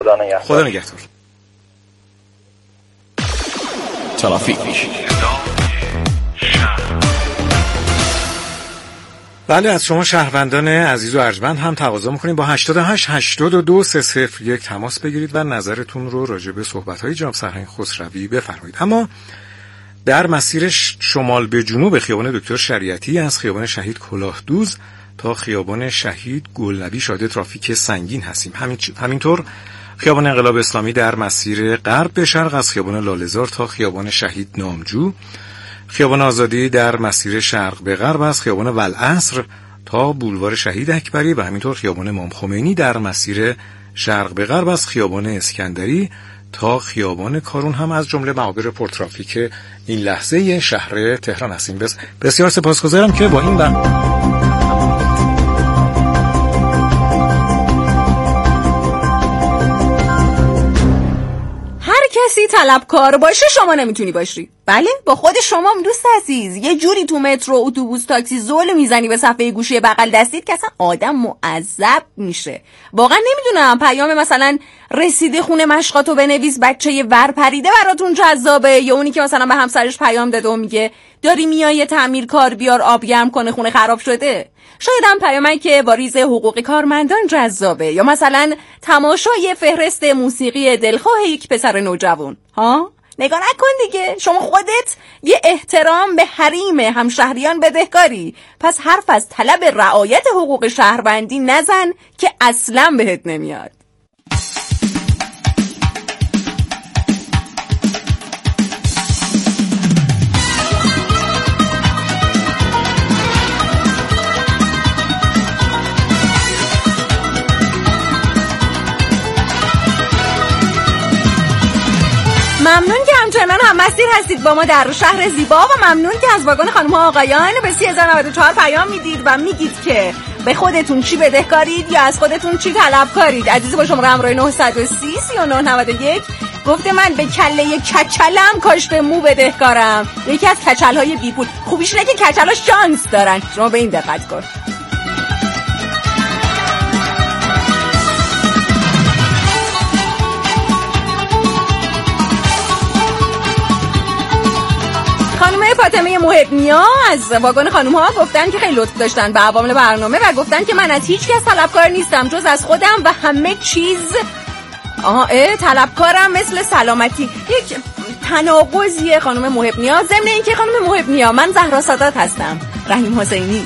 خدا نگهدار. ترافیک. بله، از شما شهروندان عزیز و ارجمند هم تقاضا می‌کنیم با 88 82 301 تماس بگیرید و نظرتون رو راجع به صحبت‌های جناب سرهنگ خسروی بفرمایید. اما در مسیر شمال به جنوب خیابان دکتر شریعتی از خیابان شهید کلاهدوز تا خیابان شهید گلنبی شاهد ترافیک سنگین هستیم. همینطور خیابان انقلاب اسلامی در مسیر غرب به شرق از خیابان لاله‌زار تا خیابان شهید نامجو، خیابان آزادی در مسیر شرق به غرب از خیابان والعصر تا بولوار شهید اکبری و همینطور خیابان امام خمینی در مسیر شرق به غرب از خیابان اسکندری تا خیابان کارون هم از جمله معابر پرترافیک این لحظه شهر تهران هستیم. بسیار سپاسگزارم که با این کسی طلبکار باشه شما نمیتونی باشی. بله، با خود شما دوست عزیز یه جوری تو مترو، اتوبوس، تاکسی زل میزنی به صفحه گوشی بغل دستیت که اصلا آدم معذب میشه. واقعا نمیدونم پیام مثلا رسیده خونه مشقاتو بنویس بچه ور پریده براتون جذابه، یا اونی که مثلا به همسرش پیام داده و میگه داری میای تعمیرکار بیار آب گرم کنه خونه خراب شده. شاید هم پیامایی که واریز حقوق کارمندان جذابه، یا مثلا تماشای فهرست موسیقی دلخواه یک پسر نوجوان. ها؟ نگاه نکن دیگه، شما خودت یه احترام به حریم همشهریان بدهکاری. پس حرف از طلب رعایت حقوق شهروندی نزن که اصلا بهت نمیاد. ممنون که همچنان هم مسیر هستید با ما در شهر زیبا و ممنون که از واگن خانم ها آقایان به 3094 پیام میدید و میگید که به خودتون چی بدهکارید یا از خودتون چی طلبکارید. عزیز با شماره همراه 930 3991 گفته من به کله کچلم کاشت مو بدهکارم. یکی از کچل‌های بی پول. خوبیش اینه که کچل‌ها شانس دارن. شما به این دقت کن. فاطمه محبنیا از واگن خانوم ها گفتن که خیلی لطف داشتن به عوامل برنامه و گفتن که من از هیچ کس طلبکار نیستم جز از خودم و همه چیز. طلبکارم مثل سلامتی. یک تناقضیه خانم محبنیا. ضمن این که خانم محبنیا من زهرا سادات هستم، رحیم حسینی.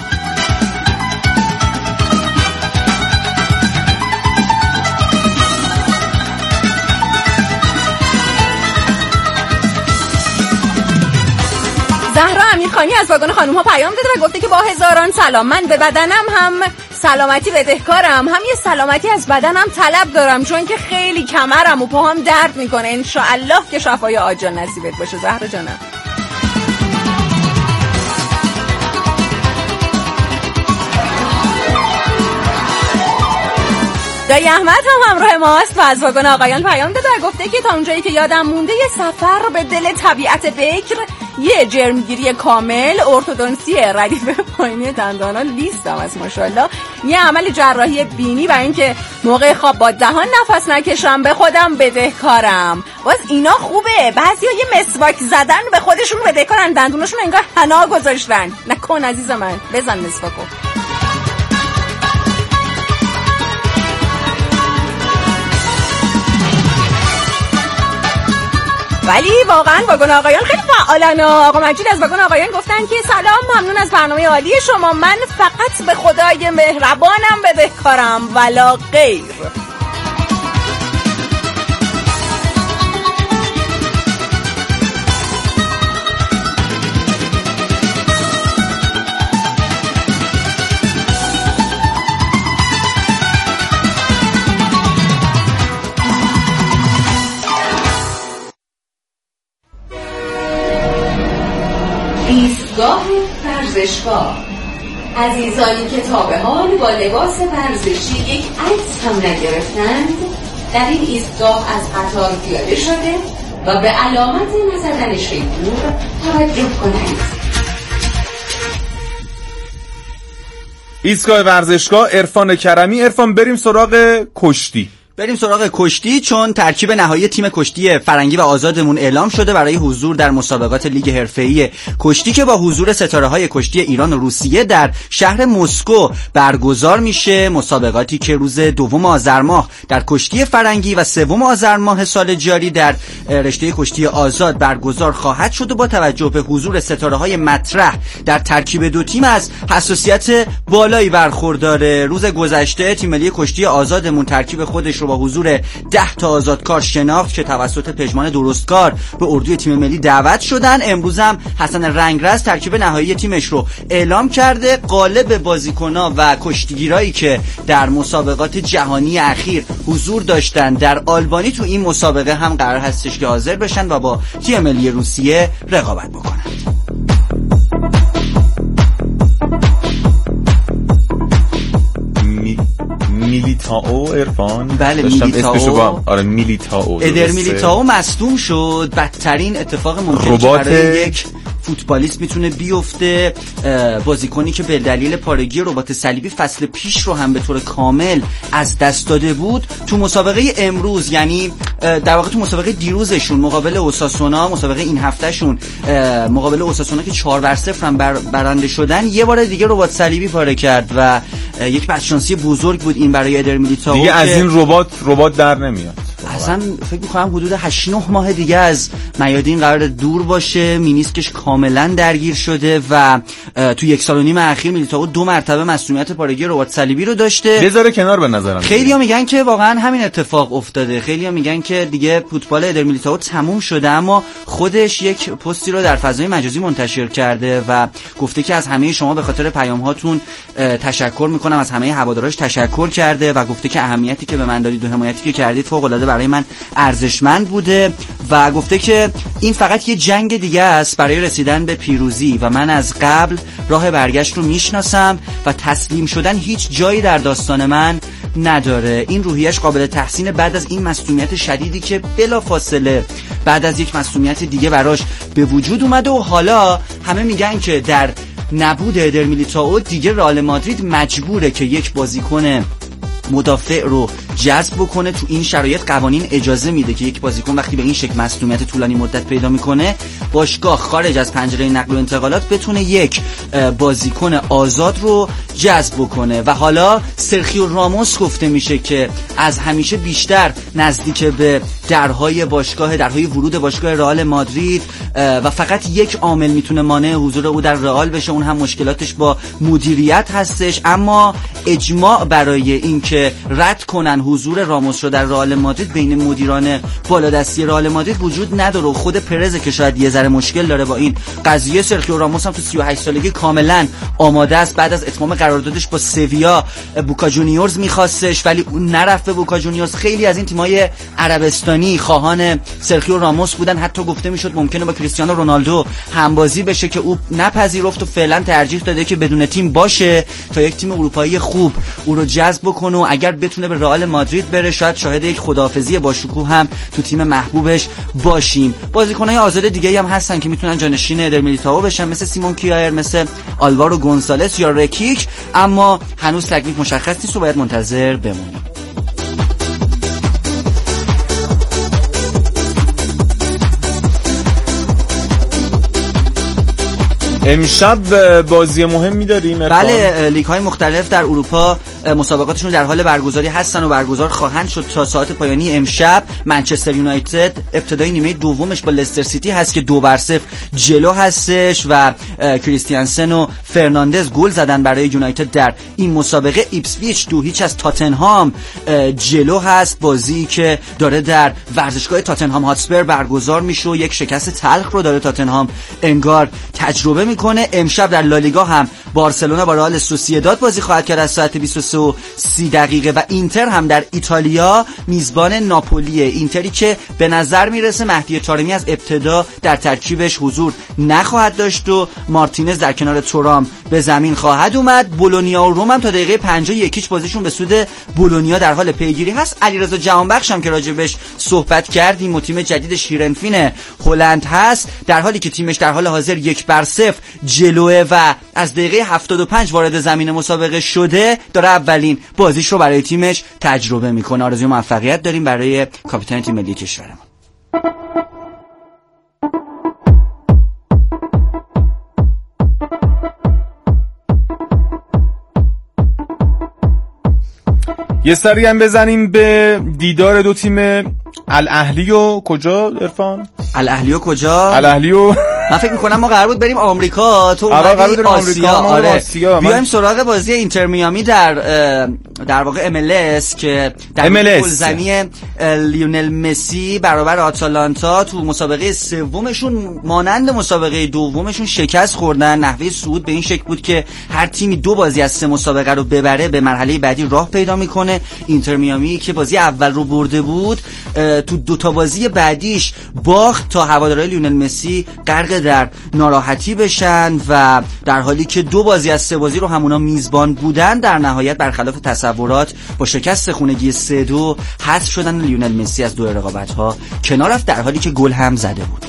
زهرا امیرخانی از واگن خانوم ها پیام داده و گفته که با هزاران سلام، من به بدنم هم سلامتی بدهکارم، هم یه سلامتی از بدنم طلب دارم چون که خیلی کمرم و پاهم درد میکنه. انشاءالله که شفای عاجل نصیبت باشه زهرا جانم. دایی احمد هم همراه ماست و از واگن آقایان پیام داده و گفته که تا اونجایی که یادم مونده یه سفر به دل طبیعت بکر، یه جرمگیری کامل، ارتودنسی ردیف پایینی دندانا، لیستم از ماشاءالله، یه عمل جراحی بینی و اینکه موقع خواب با دهان نفس نکشم به خودم بدهکارم. باز اینا خوبه، بعضیا یه مسواک زدن به خودشون بدهکارن، دندوناشون انگار حنا گذاشتن. نکن عزیز من، بزن مسواکو. ولی واقعا واگن آقایان خیلی فعالن. آقا مجید از واگن آقایان گفتن که سلام، ممنون از برنامه عالی شما، من فقط به خدای مهربانم بدهکارم ولا غیر. ایستگاه ورزشگاه. عزیزانی که تا به حال با لباس ورزشی یک عکس هم نگرفتند، در این ایستگاه از قطار پیاده شده و به علامت نزدن شیپور توجه کنند. ایستگاه ورزشگاه. عرفان کرمی. عرفان بریم سراغ کشتی. بریم سراغ کشتی، چون ترکیب نهایی تیم کشتی فرنگی و آزادمون اعلام شده برای حضور در مسابقات لیگ حرفه‌ای کشتی که با حضور ستاره‌های کشتی ایران و روسیه در شهر مسکو برگزار میشه. مسابقاتی که روز 2 آذر ماه در کشتی فرنگی و 3 آذر ماه سال جاری در رشته کشتی آزاد برگزار خواهد شد و با توجه به حضور ستاره‌های مطرح در ترکیب دو تیم از حساسیت بالایی برخورداره. روز گذشته تیم ملی کشتی آزادمون ترکیب خودش رو با حضور 10 تا آزادکار شناخت که توسط پژمان درستکار به اردوی تیم ملی دعوت شدن. امروز هم حسن رنگرز ترکیب نهایی تیمش رو اعلام کرده. غالب بازیکن‌ها و کشتیگیرایی که در مسابقات جهانی اخیر حضور داشتن در آلبانی تو این مسابقه هم قرار هستش که حاضر بشن و با تیم ملی روسیه رقابت بکنن. میلیتائو عرفان، بله میلیتائو، آره میلیتائو، ادر میلیتائو مصدوم شد. بدترین اتفاق ممکن برای یک فوتبالیست میتونه بیفته. بازیکنی که به دلیل پارگی رباط صلیبی فصل پیش رو هم به طور کامل از دست داده بود، تو مسابقه امروز، یعنی در واقع تو مسابقه دیروزشون مقابل اوساسونا، مسابقه این هفتهشون مقابل اوساسونا که 4-0 هم برنده شدن، یه بار دیگه رباط صلیبی پاره کرد و یک بدشانسی بزرگ بود این برای ادر میلیتائو. دیگه از این رباط در نمیاد. اصلا فکر می‌کنم حدود 8-9 ماه دیگه از میادین قرار دور باشه. مینیسکش کاملا درگیر شده و تو 1.5 سال اخیر میلیتائو 2 مرتبه مسئولیت پارگی رباط صلیبی رو داشته. بذاره کنار به نظرم. خیلی‌ها میگن که واقعا همین اتفاق افتاده. خیلی‌ها میگن که دیگه فوتبال ادر میلیتائو تموم شده، اما خودش یک پستی رو در فضای مجازی منتشر کرده و گفته که از همه شما به خاطر پیام‌هاتون تشکر می‌کنم. از همه هوادارهاش تشکر کرده و گفته که اهمیتی که به من دادید و حمایتی که کردید فوق‌العاده برای من ارزشمند بوده و گفته که این فقط یه جنگ دیگه است برای رسیدن به پیروزی و من از قبل راه برگشت رو میشناسم و تسلیم شدن هیچ جایی در داستان من نداره. این روحیه‌اش قابل تحسین بعد از این مسئولیت شدیدی که بلافاصله بعد از یک مسئولیت دیگه براش به وجود اومده و حالا همه میگن که در نبود ادر میلیتائو دیگه رئال مادرید مجبوره که یک بازیکن مدافع رو جذب بکنه. تو این شرایط قوانین اجازه میده که یک بازیکن وقتی به این شکل مصدومیت طولانی مدت پیدا میکنه، باشگاه خارج از پنجره نقل و انتقالات بتونه یک بازیکن آزاد رو جذب بکنه و حالا سرخیو راموس گفته میشه که از همیشه بیشتر نزدیک به درهای ورود باشگاه رئال مادرید و فقط یک عامل میتونه مانع حضور او در رئال بشه، اون هم مشکلاتش با مدیریت هستش. اما اجماع برای این که رد کنن حضور راموس رو در رئال مادرید بین مدیران بالادستی رئال مادرید وجود نداره. خود پرز که شاید یه ذره مشکل داره با این قضیه، سرخیو راموس هم تو 38 سالگی کاملا آماده است. بعد از اتمام قراردادش با سویا بوکا جونیورز میخواستش ولی اون نرفت به بوکا جونیورز. خیلی از این تیم‌های عربستانی خواهان سرخیو راموس بودن، حتی گفته میشد ممکنه با کریستیانو رونالدو همبازی بشه که او نپذیرفت و فعلا ترجیح داده که بدون تیم باشه تا یک تیم اروپایی خوب او رو جذب بکنه و اگر بتونه به رئال مادرید بره شاید شاهد یک خداحافظی با شکوه هم تو تیم محبوبش باشیم. بازیکن‌های آزاد دیگه‌ای هم هستن که میتونن جانشین ادر میلیتائو بشن، مثل سیمون کیایر، مثل آلوارو گونسالس یا رکیک، اما هنوز تکلیف مشخص نیست و باید منتظر بمونیم. امشب بازی مهمی داریم. بله، لیگ های مختلف در اروپا مسابقاتشون در حال برگزاری هستن و برگزار خواهند شد تا ساعت پایانی امشب. منچستر یونایتد ابتدای نیمه دومش با لستر سیتی هست که 2-0 جلو هستش و کریستیانسن و فرناندز گل زدن برای یونایتد در این مسابقه. ایپسویچ 2-0 از تاتنهام جلو هست، بازی که داره در ورزشگاه تاتنهام هاتسپر برگزار میشه و یک شکست تلخ رو داره تاتنهام انگار تجربه میکنه. امشب در لالیگا هم بارسلونا با رئال سوسییداد بازی خواهد کرد از ساعت 23:30 و اینتر هم در ایتالیا میزبان ناپولیه. اینتری که به نظر میرسه مهدی طارمی از ابتدا در ترکیبش حضور نخواهد داشت و مارتینز در کنار تورام به زمین خواهد اومد. بولونیا و روم هم تا دقیقه 51 بازیشون به سود بولونیا در حال پیگیری هست. علیرضا جهانبخش هم که راجبش صحبت کردیم و تیم جدید شیرنفین هلند هست، در حالی که تیمش در حال حاضر 1-0 جلوه و از دقیقه 75 وارد زمین مسابقه شده، داره اولین بازیش رو برای تیمش تجربه میکنه. آرزوی موفقیت داریم برای کاپیتان تیم ملی کشورمون. یه سری هم بزنیم به دیدار دو تیم الاهلی و کجا عرفان؟ الاهلی و کجا؟ الاهلی و من فکر میکنم ما قرار بود بریم آمریکا، تو اومدی آسیا. آره بیایم سراغ بازی اینتر میامی در واقع MLS که در گلزنی لیونل مسی برابر آتالانتا تو مسابقه سومشون مانند مسابقه دومشون شکست خوردن. نحوه صعود به این شکل بود که هر تیمی 2 بازی از 3 مسابقه رو ببره به مرحله بعدی راه پیدا میکنه. اینتر میامی که بازی اول رو برده بود تو 2 تا بازی بعدیش باخت تا هوادارهای لیونل مسی غرق در ناراحتی بشن و در حالی که 2 بازی از 3 بازی رو همونا میزبان بودن، در نهایت برخلاف تصورات با شکست خونگی 3-2 حذف شدن. لیونل مسی از 2 رقابت‌ها کنار رفت در حالی که گل هم زده بود.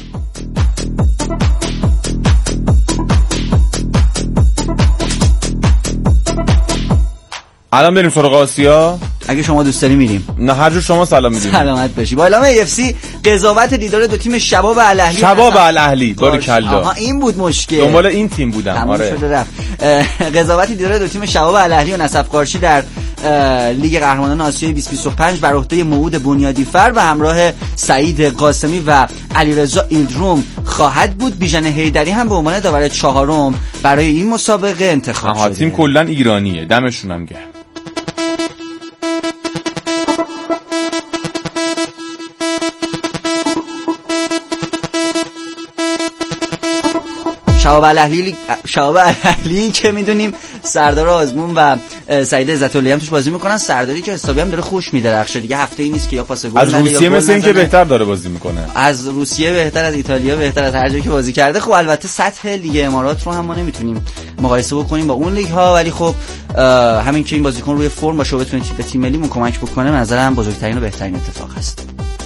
الان بریم سراغ آسیا. اگه شما دوست داری میریم. نه هر جور شما سلام میدیم. سلامت باشی. با اعلام UFC قضاوت دیدار دو تیم شباب الاهلی. شباب الاهلی باریکلا. آها این بود مشکل. دنبال این تیم بودم. آره. شده رفت. قضاوت دیدار دو تیم شباب الاهلی و نسف قارچی در لیگ قهرمانان آسیا 2025 بر عهده موعود بنیادیفر و همراه سعید قاسمی و علیرضا ایلدروم خواهد بود. بیژن حیدری هم به عنوان داور 4م برای این مسابقه انتخاب شده. تیم کلا ایرانیه. دمشون هم گرم. شباب الاهلی که میدونیم سردار آزمون و سعید عزت‌اللهی هم توش بازی میکنن. سرداری که حسابی هم داره خوش میدرخشه دیگه، هفته ای نیست که یا پاس گل از روسیه مثل این که بهتر داره بازی میکنه، از روسیه بهتر، از ایتالیا بهتر، از هر جایی که بازی کرده. خب البته سطح لیگ امارات رو هم ما نمیتونیم مقایسه بکنیم با اون لیگ ها، ولی خب همین که این بازیکن روی فرم باشه و بتونه به تیم ملیمون کمک بکنه، نظرم بزرگترین و بهترین اتفاق است.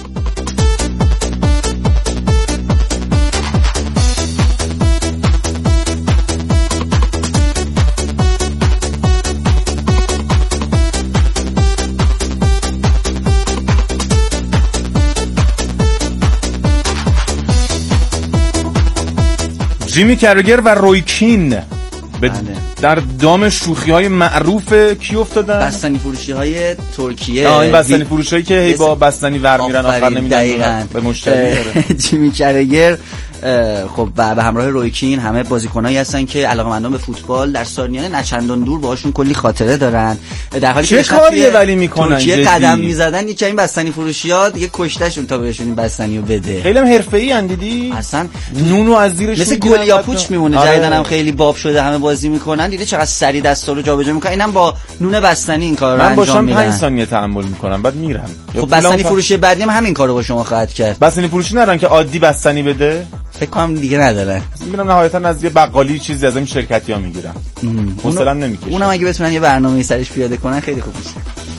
جیمی کرگر و روی کین در دام شوخی‌های معروف کی افتادن؟ بستنی فروشی‌های ترکیه. این بستنی فروشی‌هایی که هی با بستنی ور میرن آخر نمیدن به مشتری. جیمی کرگر خب به همراه روی کین همه بازیکنایی هستن که علاقه‌مندان به فوتبال در سالیان نچندان دور باهاشون کلی خاطره دارن. در حالی که چه کاریه ولی میکنن ترکیه قدم میزدن یکی این بستنی فروشی‌ها دیگه کشتهشون تا بهشون این بستنیو بده. خیلی هم حرفه‌ای ان دیدی؟ اصلا نونو از زیرش مثل گلیا پوچ میمونه. جدیدن هم خیلی باب شده، همه بازی میکنن. دیده چقدر سری دستا رو جابجا میکنن. اینم با نون بستنی این کارو انجام میدن. من باشم 5 ثانیه تحمل میکنم بعد میرم. خب بستنی فروشی بعدی هم همین کارو با شما خواهد کرد. بستنی فروشی ندارن که عادی بستنی بده؟ فکر کنم دیگه نداره. میرم نهایتا از یه بقالی چیزی از این شرکتی‌ها میگیرم. مثلا نمیکشه. اونم اگه بتونن یه برنامه‌ای سرش پیاده کنن خیلی خوب میشه.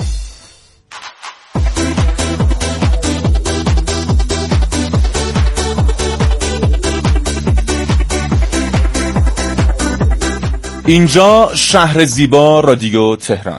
اینجا شهر زیبا، رادیو تهران.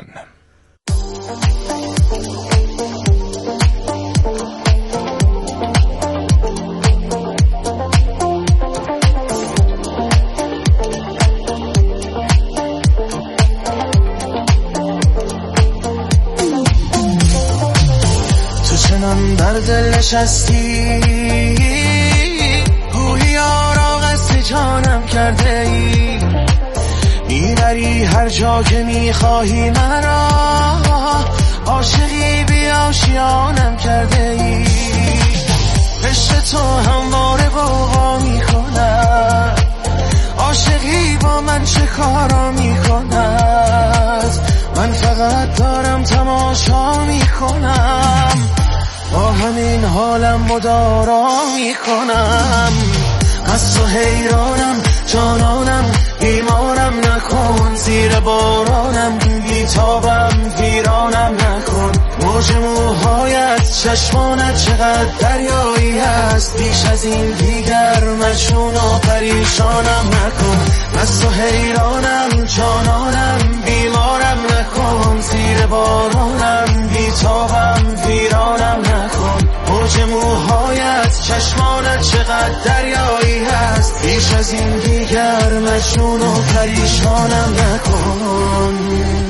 تو چنان در دل نشستی، گویی آراغ از جانم کرده ای، میبری هر جا که میخواهی مرا، عاشقی بی آشیانم کرده ای، عشق تو همواره غوغا میکند، عاشقی با من چه کارا میکند، من فقط دارم تماشا میکنم، با همین حالم مدارا میکنم، از تو حیرانم جانانم بیمارم نکن، زیر بارانم بیتابم ویرانم نکن. موج موهایت چشمانت چقدر دریایی هست، بیش از این دیگر مجنون و پریشانم نکن. مست و حیرانم جانانم بیمارم نکن، زیر بارانم بیتابم ویرانم نکن. موج موهایت چشمانت چقدر دریایی هست، بیش از این دیگر مجنون و پریشانم نکن.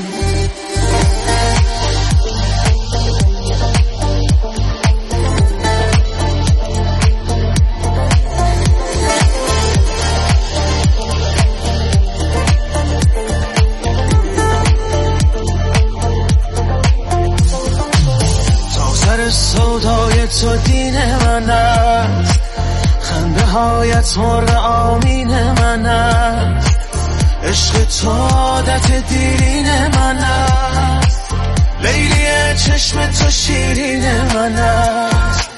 سودای تو دین من است، خنده هایت مرغ آمین من است، عشق تو عادت دیرین من است، لیلی چشم تو شیرین من است.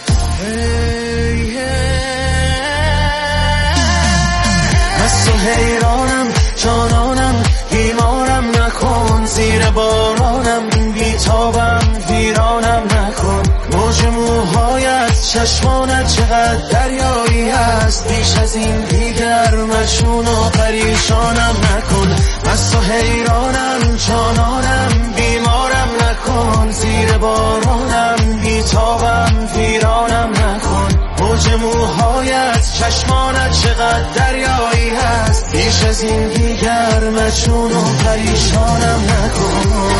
مست و حیرانم جانانم بیمارم نکن، زیر بارانم بیتابم ویرانم نکن. موج موهایت چشمانت چقدر دریایی هست، بیش از این دیگر مجنون و پریشانم نکن. مست و حیرانم جانانم بیمارم نکن، زیر بارانم بیتابم ویرانم نکن. موج موهایت چشمانت چقدر دریایی هست، بیش از این دیگر مجنون و پریشانم نکن.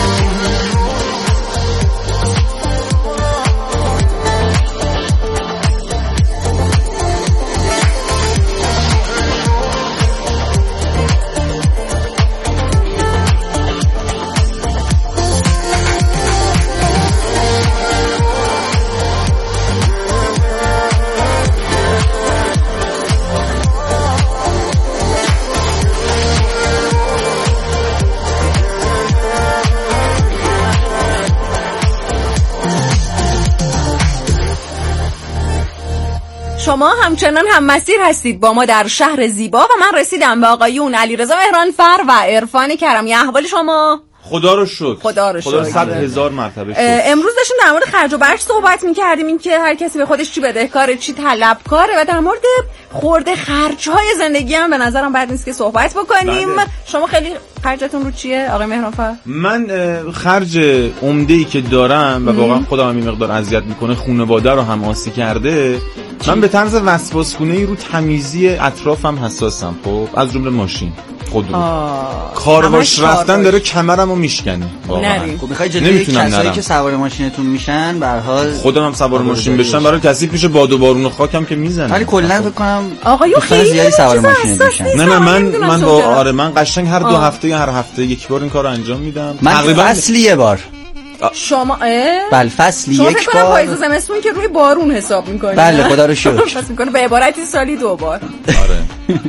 شما همچنان هم مسیر هستید با ما در شهر زیبا و من رسیدم به آقایون علیرضا مهرانفر و عرفان کرمی. احوال شما؟ خدا رو شکر. خدا رو 100,000 مرتبه شکر. امروز داشتیم در مورد خرج و برج صحبت می‌کردیم، این که هر کسی به خودش چی بدهکاره چی طلبکاره و در مورد خورده خرج‌های زندگی هم به نظرم بد نیست که صحبت بکنیم. شما خیلی خرجتون رو چیه آقای مهرانفر؟ من خرج عمده‌ای که دارم و واقعا خودم این مقدار اذیت میکنه، خانواده رو هم آسی کرده. من به طرز وسواس‌گونه‌ای رو تمیزی اطرافم حساسم. خب از جمله ماشین خودرو. کارواش رفتن داره کمرمو میشکنه واقعا. خب میخوای جلوی کسایی که سوار ماشینتون میشن به هر حال خودم هم سوار ماشین بشم برای کثیف میشه، باد و بارون و خاکم که میزنه. ولی کلا فکر کنم آقایون خیلی زیادی سوار ماشین میشن. نه من با من قشنگ هر 2 هفته یا هر هفته یک بار این کارو انجام میدم. تقریبا فصلی یه بار. شما بله فصلی یک بار. پاییز و زمستون که روی بارون حساب میکنید. بله خدا رو شکر. حساب میکنه به عبارتی سالی 2 بار. آره.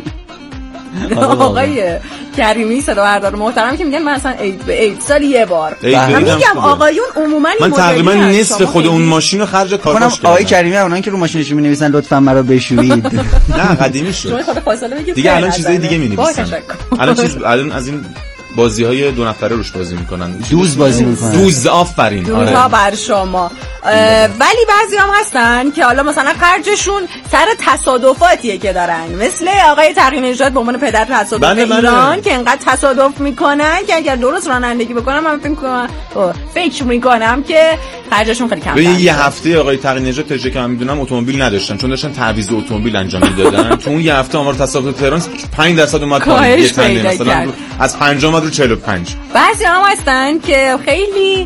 آقای کریمی صدا بردار محترم که میگن من اصلا عید به عید سالی یه بار. من میگم آقایون عموما من تقریبا نصف خود اون ماشین رو خرج کارواش کردم. آقای کریمی اونان که رو ماشینشون مینویسن لطفا مرا بشویید. نه قدیمی شد دیگه، الان چیزای دیگه مینویسن. الان از این بازی‌های 2 نفره روش بازی میکنن، دوز بازی میکنن. دوز آفرین. دوزها بر شما. ولی بعضی هم هستن که حالا مثلا خرجشون سر تصادفاتیه که دارن، مثل آقای تقی نژاد به عنوان پدر تصادف ایران که انقدر تصادف میکنن که اگر درست رانندگی بکنم من فکر میکنم که خرجشون خیلی کم. یه هفته آقای تقی نژاد تا چه که من میدونم اتومبیل نداشتن، چون داشتن تعویض اتومبیل انجام میدادن. تو اون یه هفته آمار تصادف تهران 5% اومد پایین، مثلا از 5 اومد رو 45. بعضی هم هستن که خیلی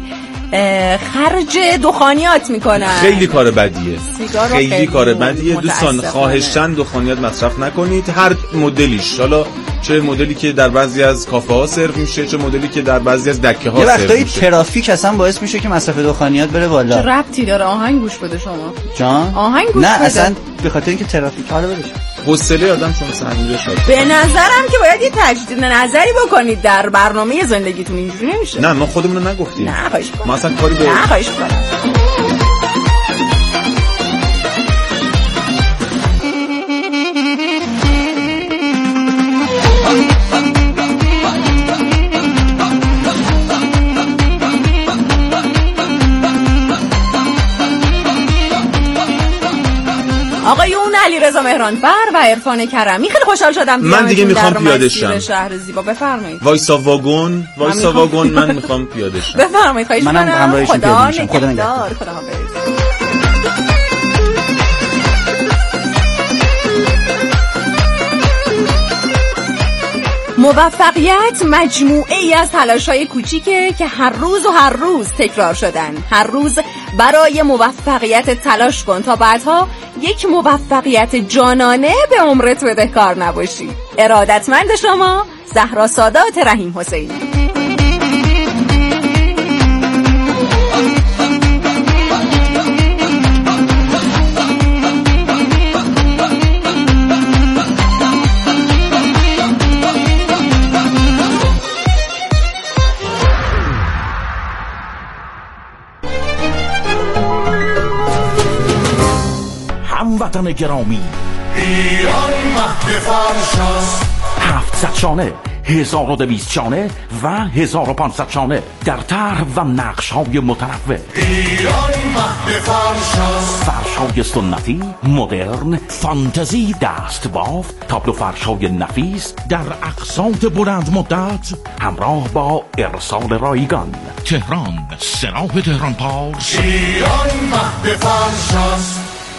خرج دخانیات میکنن. خیلی کار بدیه، خیلی کار بدیه. دوستان خواهشاً دخانیات مصرف نکنید، هر مدلیش، حالا چه مدلی که در بعضی از کافه ها سرو میشه، چه مدلی که در بعضی از دکه ها سرو میشه. یه وقتایی ترافیک اصلا باعث میشه که مصرف دخانیات بره بالا. چه ربطی داره؟ آهنگ گوش بده شما جان. آهنگ گوش نه بده. اصلا به خاطر اینکه ترافیک حالا بره. حوصله آدم چون سنگینه شد. به نظرم که باید یه تجدید نظری بکنید در برنامه زندگیتون. اینجوری نمیشه. نه ما خودمون رو نگفتیم. نه خواهش می‌کنم. ما اصلا کاری به نه خواهش می‌کنم. آقایون علیرضا مهرانفر و عرفان کرمی، خیلی خوشحال شدم من دیگه میخوام پیاده شم. شهر زیبا بفرمایید. وایسا واگن من میخوام پیاده شم. بفرمایید. خواهش منم همراهشون پیاده میشم. خدا نگهدار. موفقیت مجموعه ای از تلاش‌های کوچیکه که هر روز تکرار شدن. هر روز برای موفقیت تلاش کن تا بعدها یک موفقیت جانانه به عمرت بدهکار نباشی. ارادتمند شما، زهرا سادات رحیم حسینی. هموطن گرامی، ایران مهد فرشاست، 700 شانه، 1200 شانه و 1500 شانه در طرح و نقش‌های متنوع. ایران مهد فرشاست، فرش‌های سنتی، مدرن، فانتزی، دستبافت، تابلو فرش‌های نفیس در اقساط بلند مدت همراه با ارسال رایگان. تهران، سراح تهران پارس. ایران مهد فرشاست.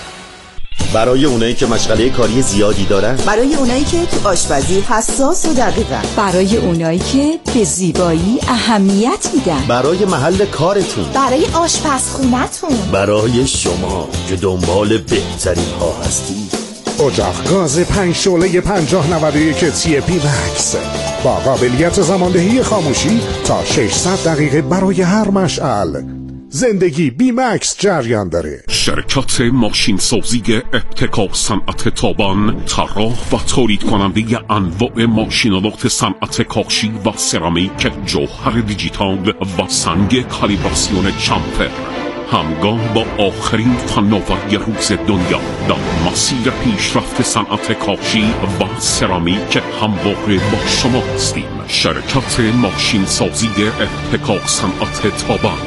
برای اونایی که مشغله کاری زیادی دارن، برای اونایی که تو آشپزی حساس و دقیقن، برای اونایی که به زیبایی اهمیت میدن، برای محل کارتون، برای آشپزخونتون، برای شما که دنبال بهترین ها هستی. اجاق گاز 5 شعله 5091 تی پی مکس با قابلیت زماندهی خاموشی تا 600 دقیقه برای هر مشعل. زندگی بی مکس جریان داره. شرکت ماشین سازی ابتکار صنعت تابان، طراح و تولید کننده انواع ماشینالات صنعت کاشی و سرامیک، جوهر دیجیتال و سنگ کالیبراسیون چمپر، همگام با آخرین فناوری روز دنیا در مسیر پیشرفت صنعت کاشی و سرامیک همواره با شما هستیم. شرکت ماشین سازی ابتکار صنعت تابان،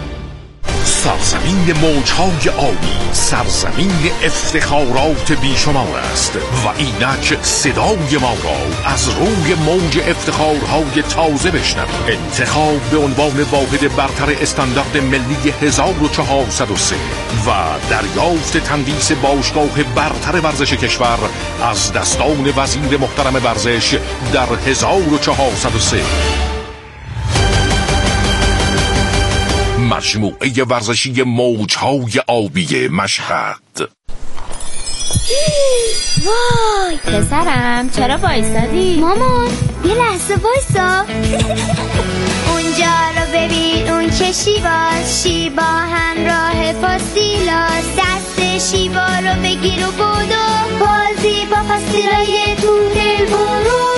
سرزمین موجهای آبی، سرزمین افتخارات بیشمار است و اینک صدای ما را از روی موج افتخارهای تازه بشنوید. انتخاب به عنوان واحد برتر استاندارد ملی 1403 و دریافت تندیس باشگاه برتر ورزش کشور از دستان وزیر محترم ورزش در 1403. مجموعه ورزشی موجهای آبی مشهد. وای پسرم چرا وایسادی؟ مامان یه لحظه وایسا. اونجا رو ببین، اون که شیبا همراه پاستیلاس. دست شیبا رو بگیر و بودو بازی با پاستیلای تو دل برو.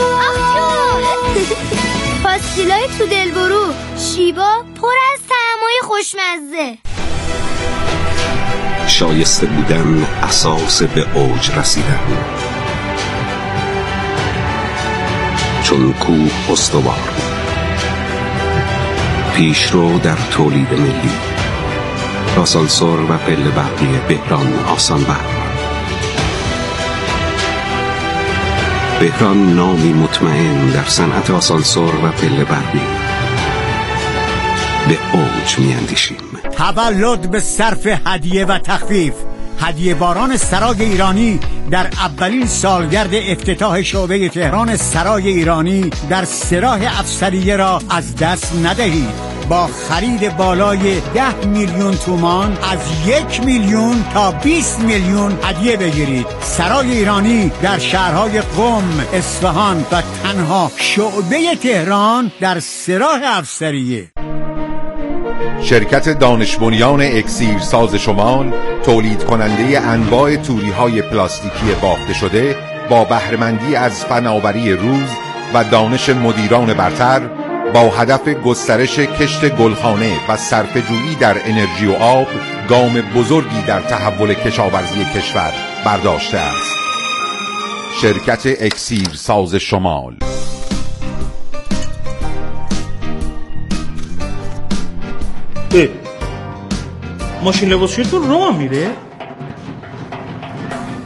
پاستیلای تو دل برو، شیبا پر از طعمای خوشمزه. شایسته بودن اساس به اوج رسیدن، چون کوه استوار، پیشرو در تولید ملی، آسانسور و پله برقی بهران آسان برق. بهران نامی مطمئن در صنعت آسانسور و پله برقی. به اوج میاندیشیم. تولد به صرف هدیه و تخفیف. هدیه باران سرای ایرانی در اولین سالگرد افتتاح شعبه تهران سرای ایرانی در سراح افسریه را از دست ندهید. با خرید بالای 10 میلیون تومان از 1 میلیون تا 20 میلیون هدیه بگیرید. سرای ایرانی در شهرهای قم، اصفهان و تنها شعبه تهران در سراح افسریه. شرکت دانش بنیان اکسیر ساز شمال، تولید کننده انواع توری‌های پلاستیکی بافته شده، با بهره‌مندی از فناوری روز و دانش مدیران برتر، با هدف گسترش کشت گلخانه و صرفه‌جویی در انرژی و آب، گام بزرگی در تحول کشاورزی کشور برداشته است. شرکت اکسیر ساز شمال. ماشین لباسشویتون رو میره؟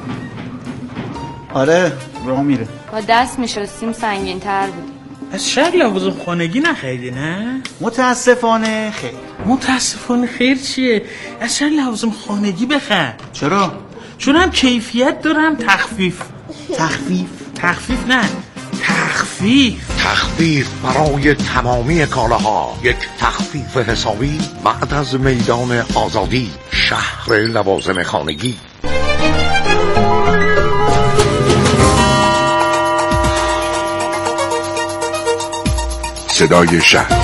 آره راه میره. با دست میشستیم سنگین تر بود. از شهر لوازم خانگی نخریدی نه؟ متاسفانه خیر. متاسفانه خیر چیه؟ از شهر لوازم خانگی بخر. چرا؟ چون هم کیفیت داره هم تخفیف. تخفیف نه، تخفیف برای تمامی کالاها. یک تخفیف حسابی بعد از میدان آزادی، شهر لوازم خانگی. صدای شهر.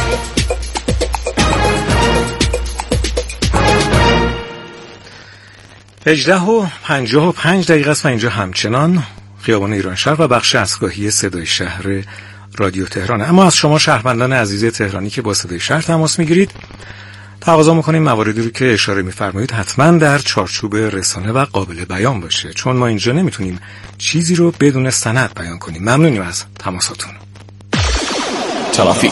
هجده و 55 دقیقه است و اینجا همچنان خیابان ایرانشهر و بخش دستگاهی صدای شهر رادیو تهران. اما از شما شهروندان عزیز تهرانی که با صدای شهر تماس میگیرید تقاضا میکنیم مواردی رو که اشاره میفرمایید حتما در چارچوب رسانه و قابل بیان باشه، چون ما اینجا نمیتونیم چیزی رو بدون سند بیان کنیم. ممنونیم از تماساتون. ترافیک.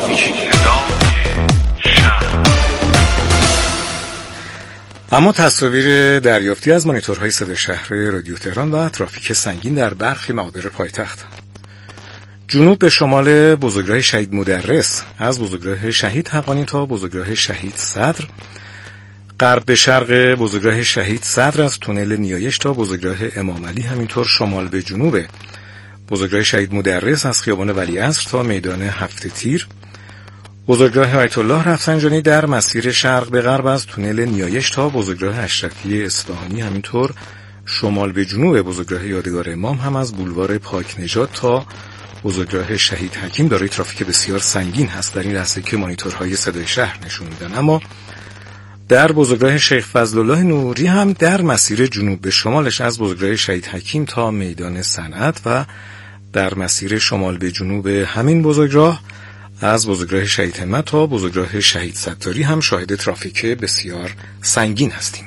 اما تصاویر دریافتی از مانیتورهای صدای شهر رادیو تهران و ترافیک سنگین در برخی مقابر پایتخت. جنوب به شمال بزرگراه شهید مدرس، از بزرگراه شهید حقانی تا بزرگراه شهید صدر. غرب به شرق بزرگراه شهید صدر، از تونل نیایش تا بزرگراه امام علی. همینطور شمال به جنوب بزرگراه شهید مدرس، از خیابان ولیعصر تا میدان هفت تیر. بزرگراه آیت الله رفسنجانی در مسیر شرق به غرب، از تونل نیایش تا بزرگراه اشرفی اصفهانی. همینطور شمال به جنوب بزرگراه یادگار امام هم از بولوار پاک نژاد تا بزرگراه شهید حکیم دارای ترافیک بسیار سنگین هست در این لحظه که مانیتورهای صدای شهر نشون میدن. اما در بزرگراه شیخ فضلالله نوری هم در مسیر جنوب به شمالش، از بزرگراه شهید حکیم تا میدان صنعت و در مسیر شمال به جنوب همین بزرگراه، از بزرگراه شهید همت تا بزرگراه شهید ستاری هم شاهد ترافیک بسیار سنگین هستیم.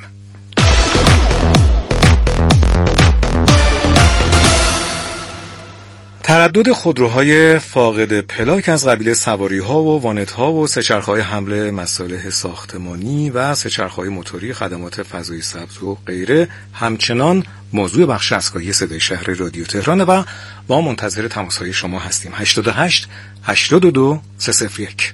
تردد خودروهای فاقد پلاک از قبیل سواری‌ها و وانت‌ها و سه‌چرخه‌های حمل مصالح ساختمانی و سه‌چرخه‌های موتوری، خدمات فضای سبز و غیره همچنان موضوع بخش دستگاهی صدای شهر رادیو تهران و ما منتظر تماس‌های شما هستیم. 88 82 301.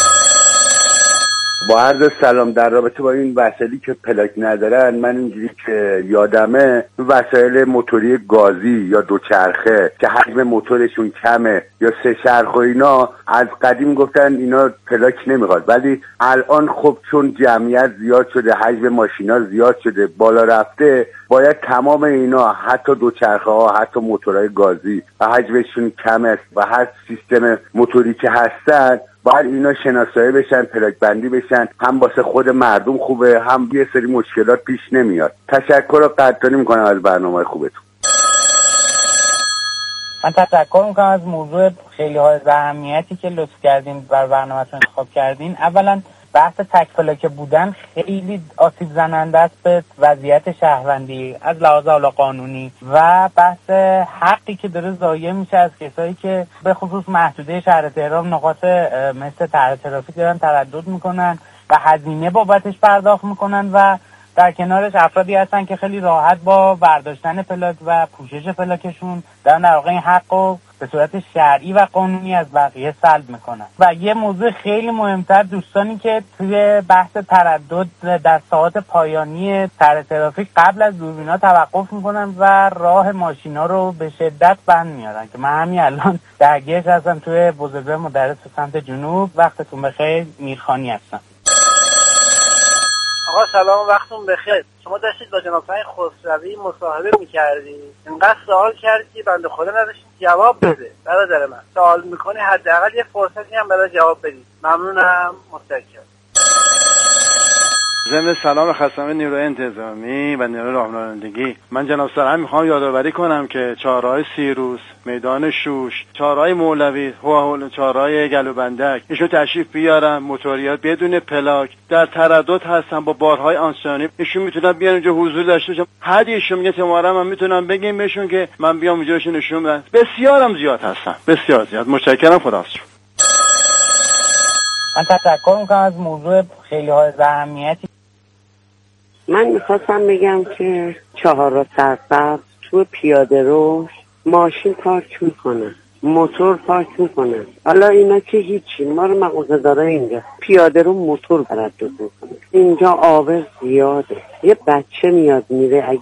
با عرض سلام، در رابطه با این وسایلی که پلاک ندارن، من اینجوری که یادمه وسایل موتوری گازی یا دوچرخه که حجم موتورشون کمه یا سه چرخ و اینا، از قدیم گفتن اینا پلاک نمیخواد، ولی الان خب چون جمعیت زیاد شده، حجم ماشینا زیاد شده، بالا رفته، باید تمام اینا، حتی دوچرخه ها، حتی موتورهای گازی و حجمشون کم است و هر سیستم موتوری که هستن باید اینا شناسایی بشن، پلاک بندی بشن. هم واسه خود مردم خوبه، هم یه سری مشکلات پیش نمیاد. تشکر و قدردانی میکنم از برنامه خوبتون. من تشکر میکنم از موضوع خیلی های اهمیتی که لطف کردین بر برنامه‌تون انتخاب کردین. اولا بحث تک پلاک بودن خیلی آسیب زننده است به وضعیت شهروندی از لحاظ قانونی و بحث حقی که داره ضایع میشه از کسایی که به خصوص محدوده شهر تهران نقاط مثل طرح ترافیک دارن تردد میکنن و هزینه بابتش پرداخت میکنن و در کنارش افرادی هستن که خیلی راحت با برداشتن پلاک و پوشش پلاکشون دارن در واقع این حقو به صورت شرعی و قانونی از بقیه سلب میکنن. و یه موضوع خیلی مهمتر، دوستانی که توی بحث تردد در ساعات پایانی طرح ترافیک قبل از دوربینا توقف میکنن و راه ماشینا رو به شدت بند میارن که من همین الان درگیرش هستم توی بزرگراه مدرس سمت جنوب. وقتتون بخیر، میرخانی هستم. آقا سلام، وقتتون بخیر. شما داشتید با جناب خسروی مصاحبه میکردید، اینقدر سوال کردی بنده خدا نداشتید جواب بده. برادر من سوال میکنی، حداقل یه فرصتی هم برای جواب بدید. ممنونم، متشکرم. ضمن سلام خصم نیروی انتظامی و نیروی راهنمایندگی، من جناب سرهنگ میخوام یادآوری کنم که چهارراه سیروس، میدان شوش، چهارراه مولوی، چهارراه گلوبندک، ایشون تشریف بیارن، موتوریات بدون پلاک در تردد هستن با بارهای آنسانی، ایشون میتونن بیان اونجا حضور داشته باشن. حد ایشون میگه تمام من میتونم بگیم بهشون که من بیام اونجا بهشون نشون بدم. بسیارم زیاد هستن، بسیار زیاد. متشکرم، خداحافظ. من تشکر میکنم از موضوع خیلی های اهمیتی. من میخواستم بگم که چهارراه سرسبز تو پیاده رو ماشین پارک میکنن، موتور پارک میکنن. حالا اینا که هیچی، ما رو مغازه داره اینجا پیاده رو موتور تردد میکنه. اینجا آبر زیاده، یه بچه میاد میره